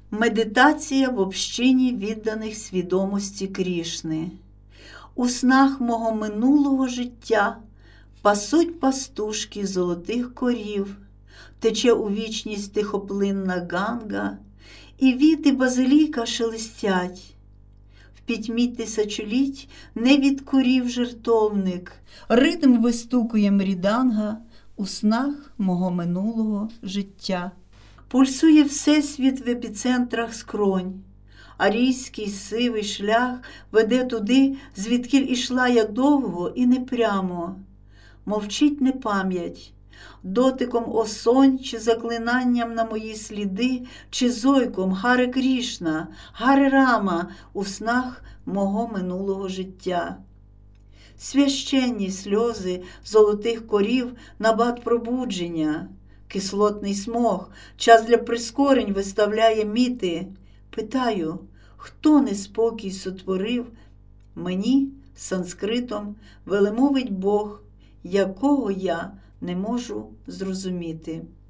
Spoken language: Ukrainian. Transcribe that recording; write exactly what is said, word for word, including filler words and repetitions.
Медитація в общині відданих свідомості Крішни. У снах мого минулого життя пасуть пастушки золотих корів, тече у вічність тихоплинна Ганга, і віти базиліка шелестять. В пітьмі тисячоліть не відкурів жертовник, ритм вистукує мріданга у снах мого минулого життя. Пульсує всесвіт в епіцентрах скронь, арійський сивий шлях веде туди, звідкіль ішла я довго і непрямо. Мовчить непам'ять, дотиком осонь, чи заклинанням на мої сліди, чи зойком Харе Крішна, Харе Рама у снах мого минулого життя. Священні сльози золотих корів на бат пробудження, кислотний смог, час для прискорень виставляє міти. Питаю, хто неспокій сотворив? Мені санскритом велемовить Бог, якого я не можу зрозуміти.